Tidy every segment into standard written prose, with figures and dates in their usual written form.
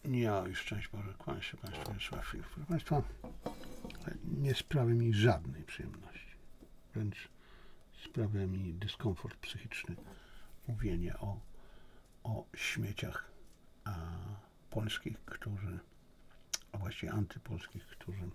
Ja już szczęść Boże, kłaniam się Państwu Wiesławie. Proszę Państwa, nie sprawia mi żadnej przyjemności. Wręcz sprawia mi dyskomfort psychiczny mówienie o śmieciach polskich, a właściwie antypolskich, którzy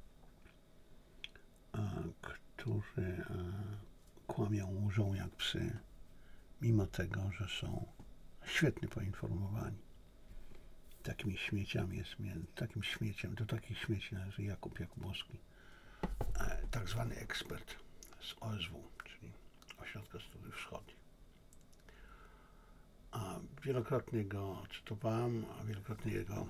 kłamią, łżą jak psy, mimo tego, że są świetnie poinformowani. Takimi śmieciami takim śmieciem, do takich śmieci należy Jakub Jakubowski, tak zwany ekspert z OSW, czyli Ośrodka Studiów Wschodnich. Wielokrotnie go cytowałem, a wielokrotnie jego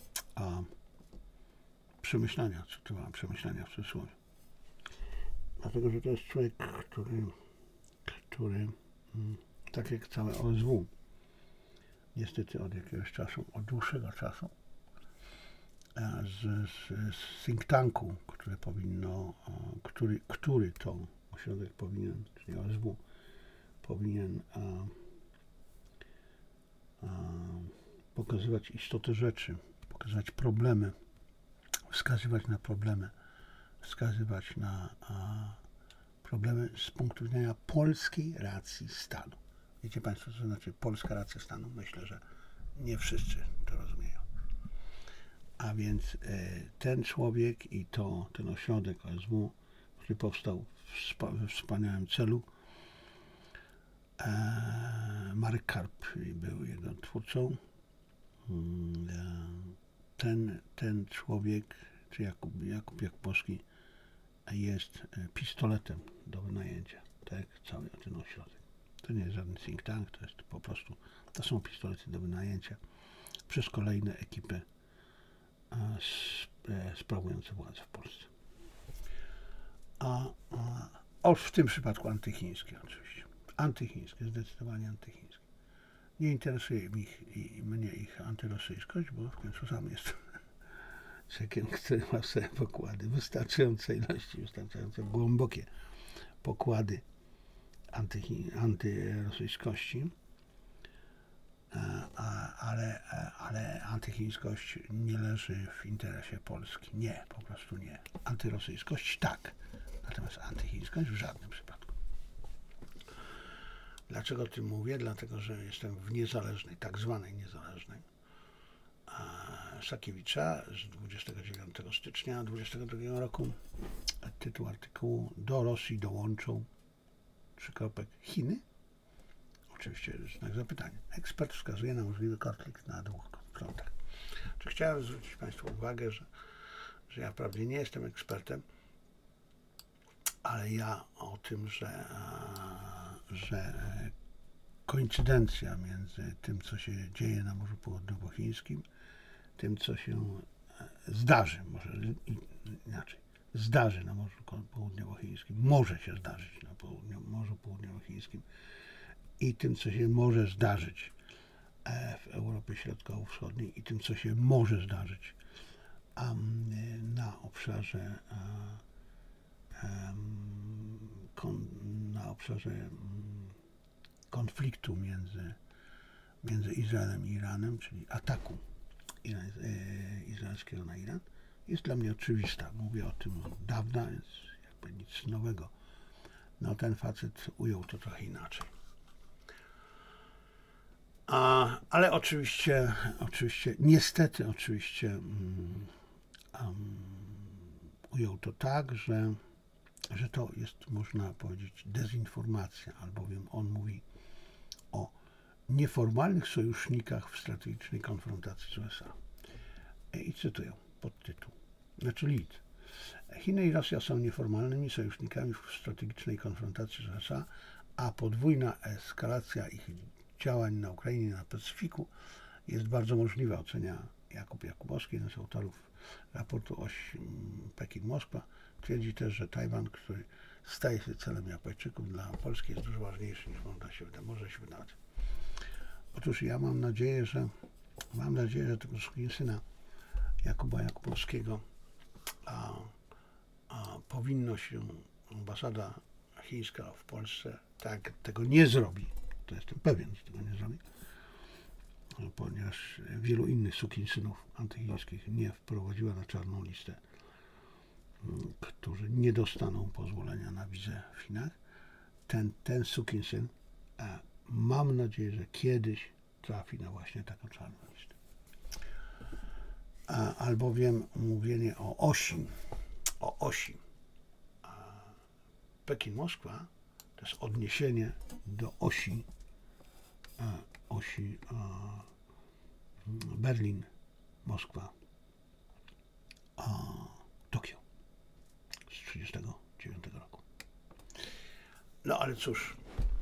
przemyślenia cytowałem, przemyślenia w cudzysłowie. Dlatego, że to jest człowiek, który tak jak całe OSW, niestety od jakiegoś czasu, od dłuższego czasu, z think tanku, który to ośrodek powinien, czyli OSW, powinien pokazywać istotę rzeczy, pokazywać problemy, wskazywać na problemy, wskazywać na problemy z punktu widzenia polskiej racji stanu. Wiecie Państwo, co to znaczy polska racja stanu? Myślę, że nie wszyscy to rozumieją. A więc ten człowiek i ten ośrodek OSW, który powstał we wspaniałym celu, Marek Karp był jego twórcą. Ten człowiek, czy Jakub Jakubowski, jest pistoletem do wynajęcia, tak jak cały ten ośrodek. To nie jest żaden think tank, to jest po prostu, to są pistolety do wynajęcia przez kolejne ekipy sprawujące władzę w Polsce. W tym przypadku antychińskie oczywiście. Antychińskie, zdecydowanie antychińskie. Nie interesuje mnie ich antyrosyjskość, bo w końcu sam jest człowiekiem, który ma w sobie pokłady wystarczającej ilości, wystarczająco głębokie pokłady antyrosyjskości, ale antychińskość nie leży w interesie Polski. Nie, po prostu nie. Antyrosyjskość tak, natomiast antychińskość w żadnym przypadku. Dlaczego o tym mówię? Dlatego, że jestem w niezależnej, tak zwanej niezależnej Sakiewicza z 29 stycznia 2022 roku. Tytuł artykułu: do Rosji dołączą Chiny? Oczywiście znak zapytania. Ekspert wskazuje na możliwy konflikt na dwóch frontach. Czy chciałem zwrócić Państwu uwagę, że ja wprawdzie nie jestem ekspertem, ale ja o tym, że koincydencja między tym, co się dzieje na Morzu Południowochińskim, tym, co się zdarzy, może inaczej, zdarzy na Morzu Południowochińskim, może się zdarzyć na Morzu Południowochińskim i tym, co się może zdarzyć w Europie Środkowo-Wschodniej i tym, co się może zdarzyć na obszarze konfliktu między Izraelem i Iranem, czyli ataku izraelskiego na Iran, jest dla mnie oczywista. Mówię o tym od dawna, więc jakby nic nowego. No ten facet ujął to trochę inaczej. Ale oczywiście, niestety ujął to tak, że to jest, można powiedzieć, dezinformacja, albowiem on mówi o nieformalnych sojusznikach w strategicznej konfrontacji z USA. I cytuję podtytuł, znaczy lead. Chiny i Rosja są nieformalnymi sojusznikami w strategicznej konfrontacji z USA, a podwójna eskalacja ich działań na Ukrainie i na Pacyfiku jest bardzo możliwa, ocenia Jakub Jakubowski, jeden z autorów raportu Oś Pekin-Moskwa. Twierdzi też, że Tajwan, który staje się celem Japończyków, dla Polski jest dużo ważniejszy niż może się wydawać. Otóż ja mam nadzieję, że tego syna Jakuba Jakubowskiego powinno się ambasada chińska w Polsce, tak tego nie zrobi, to jestem pewien, że tego nie zrobi, ponieważ wielu innych sukinsynów antychińskich nie wprowadziła na czarną listę, którzy nie dostaną pozwolenia na wizę w Chinach. Ten sukinsyn, mam nadzieję, że kiedyś trafi na właśnie taką czarną listę. Albowiem mówienie o osi Pekin-Moskwa to jest odniesienie do osi Berlin-Moskwa, Tokio z 1939 roku. No ale cóż,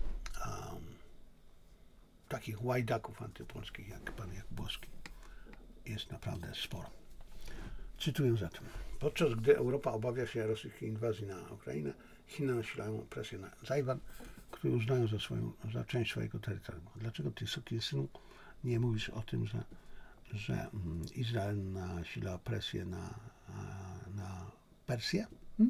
takich łajdaków antypolskich jak pan Jakubowski jest naprawdę sporo. Cytuję zatem. Podczas gdy Europa obawia się rosyjskiej inwazji na Ukrainę, Chiny nasilają presję na Tajwan, który uznają za część swojego terytorium. Dlaczego ty, sukinsynu, nie mówisz o tym, że Izrael nasila presję na Persję?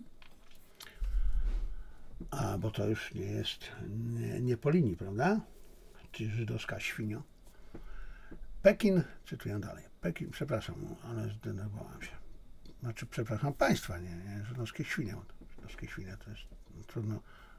Bo to już nie jest nie po linii, prawda? Ty żydowska świnio. Pekin, cytuję dalej. Pekin, przepraszam, ale zdenerwowałem się. Znaczy, przepraszam państwa, nie żydowskie świnie. Żydowskie świnie to jest trudno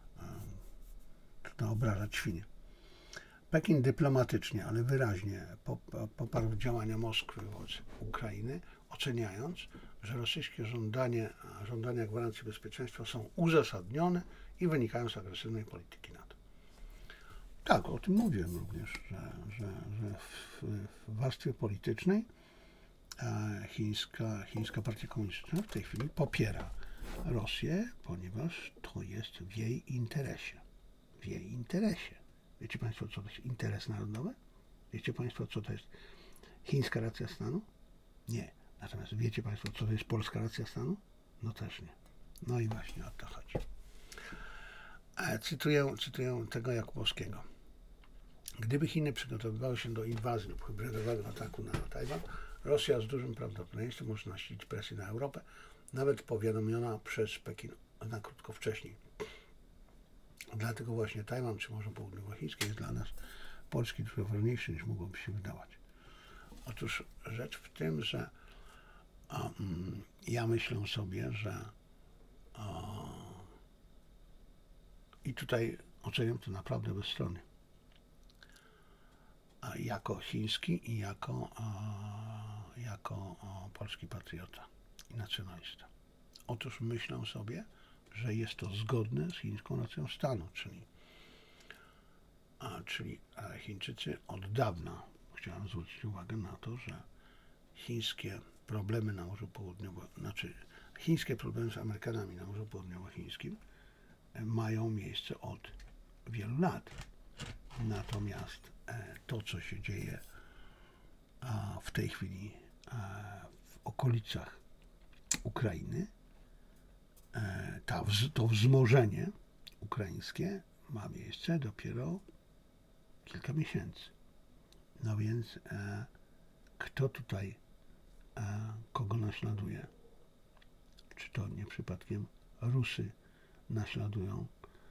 obrażać świnie. Pekin dyplomatycznie, ale wyraźnie poparł działania Moskwy wobec Ukrainy, oceniając, że rosyjskie żądania gwarancji bezpieczeństwa są uzasadnione i wynikają z agresywnej polityki NATO. Tak, o tym mówiłem również, że w warstwie politycznej chińska partia komunistyczna w tej chwili popiera Rosję, ponieważ to jest w jej interesie. W jej interesie. Wiecie państwo, co to jest interes narodowy? Wiecie państwo, co to jest chińska racja stanu? Nie. Natomiast wiecie państwo, co to jest polska racja stanu? No też nie. No i właśnie o to chodzi. Cytuję tego Jakubowskiego. Gdyby Chiny przygotowywały się do inwazji lub hybrydowego ataku na Tajwan, Rosja z dużym prawdopodobieństwem może nasilić presję na Europę, nawet powiadomiona przez Pekin na krótko wcześniej. Dlatego właśnie Tajwan czy Morze Południowochińskie jest dla nas, Polski, dużo ważniejszy niż mogłoby się wydawać. Otóż rzecz w tym, że ja myślę sobie, że i tutaj oceniam to naprawdę bezstronnie. Jako chiński i jako polski patriota i nacjonalista. Otóż myślę sobie, że jest to zgodne z chińską racją stanu, czyli Chińczycy od dawna, chciałem zwrócić uwagę na to, że chińskie problemy na Morzu Południowym, chińskie problemy z Amerykanami na Morzu Południowochińskim mają miejsce od wielu lat. Natomiast to, co się dzieje w tej chwili w okolicach Ukrainy, to wzmożenie ukraińskie ma miejsce dopiero kilka miesięcy. No więc kto tutaj kogo naśladuje? Czy to nie przypadkiem Rusy naśladują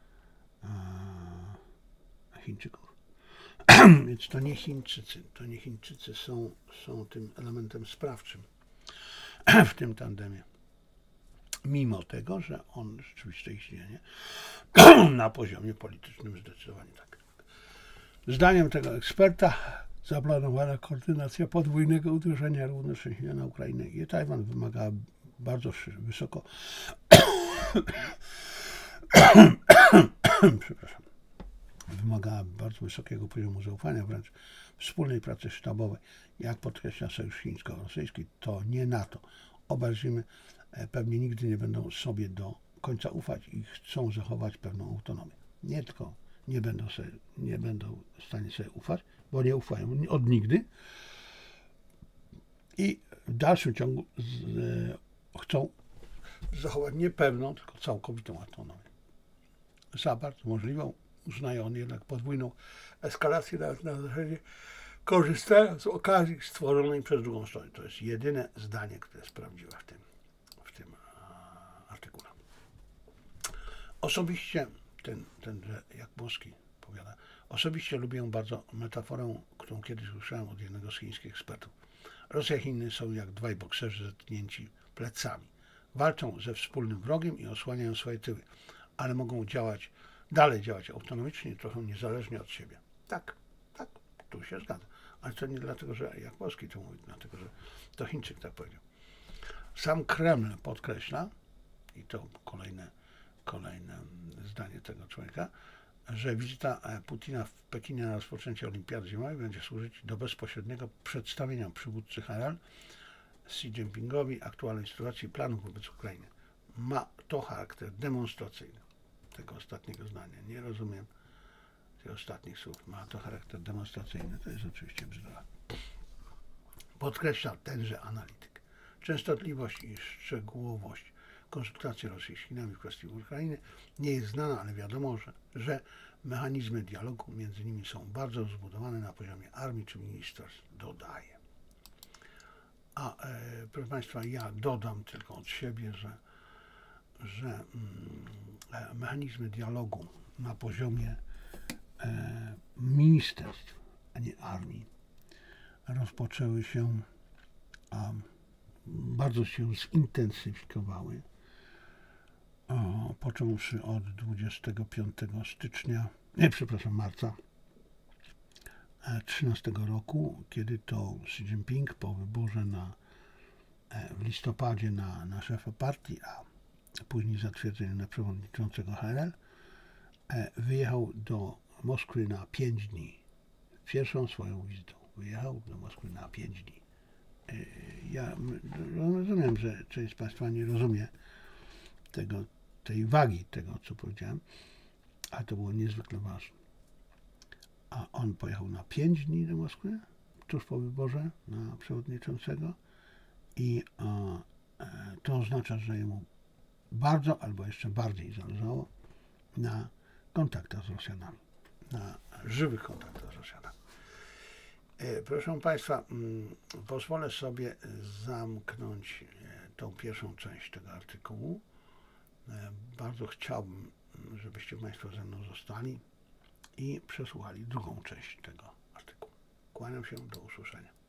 Chińczyków? Więc to nie Chińczycy są tym elementem sprawczym w tym tandemie. Mimo tego, że on rzeczywiście istnieje na poziomie politycznym zdecydowanie tak. Zdaniem tego eksperta zaplanowana koordynacja podwójnego uderzenia równocześnie na Ukrainę i Tajwan wymaga bardzo wysoko wymaga bardzo wysokiego poziomu zaufania, wręcz wspólnej pracy sztabowej. Jak podkreśla Sojusz Chińsko-Rosyjski, to nie NATO. Oba reżimy pewnie nigdy nie będą sobie do końca ufać i chcą zachować pewną autonomię. Nie tylko nie będą w stanie sobie ufać, bo nie ufają od nigdy i w dalszym ciągu chcą zachować nie pewną, tylko całkowitą autonomię. Za bardzo możliwą uznaje on jednak podwójną eskalację na zasadzie korzysta z okazji stworzonej przez drugą stronę. To jest jedyne zdanie, które jest prawdziwe w tym artykule. Osobiście tenże Jakubowski powiada, Osobiście lubię bardzo metaforę, którą kiedyś słyszałem od jednego z chińskich ekspertów. Rosja i Chiny są jak dwaj bokserzy zetknięci plecami. Walczą ze wspólnym wrogiem i osłaniają swoje tyły, ale mogą dalej działać autonomicznie, trochę niezależnie od siebie. Tak, tu się zgadza. Ale to nie dlatego, że jak Polski to mówi, dlatego, że to Chińczyk tak powiedział. Sam Kreml podkreśla, i to kolejne zdanie tego człowieka, że wizyta Putina w Pekinie na rozpoczęcie Olimpiady Zimowej będzie służyć do bezpośredniego przedstawienia przywódcy HRL Xi Jinpingowi aktualnej sytuacji i planów wobec Ukrainy. Ma to charakter demonstracyjny. Tego ostatniego zdania nie rozumiem. Tych ostatnich słów. Ma to charakter demonstracyjny. To jest oczywiście bzdura. Podkreśla tenże analityk. Częstotliwość i szczegółowość konsultacji Rosji z Chinami w kwestii Ukrainy nie jest znana, ale wiadomo, że mechanizmy dialogu między nimi są bardzo rozbudowane na poziomie armii czy ministerstw, dodaje. Proszę Państwa, ja dodam tylko od siebie, że mechanizmy dialogu na poziomie ministerstw, a nie armii, rozpoczęły się, bardzo się zintensyfikowały, począwszy od 25 marca 2013 roku, kiedy to Xi Jinping po wyborze w listopadzie na szefa partii, a później zatwierdzeniu na przewodniczącego HRL, wyjechał do Moskwy na 5 dni. Pierwszą swoją wizytą wyjechał do Moskwy na 5 dni. Ja rozumiem, że część z Państwa nie rozumie tej wagi tego, co powiedziałem, ale to było niezwykle ważne. A on pojechał na 5 dni do Moskwy, tuż po wyborze na przewodniczącego i to oznacza, że jemu bardzo albo jeszcze bardziej zależało na kontaktach z Rosjanami, na żywych kontaktach z Rosjanami. Proszę Państwa, pozwolę sobie zamknąć tą pierwszą część tego artykułu. Bardzo chciałbym, żebyście Państwo ze mną zostali i przesłuchali drugą część tego artykułu. Kłaniam się, do usłyszenia.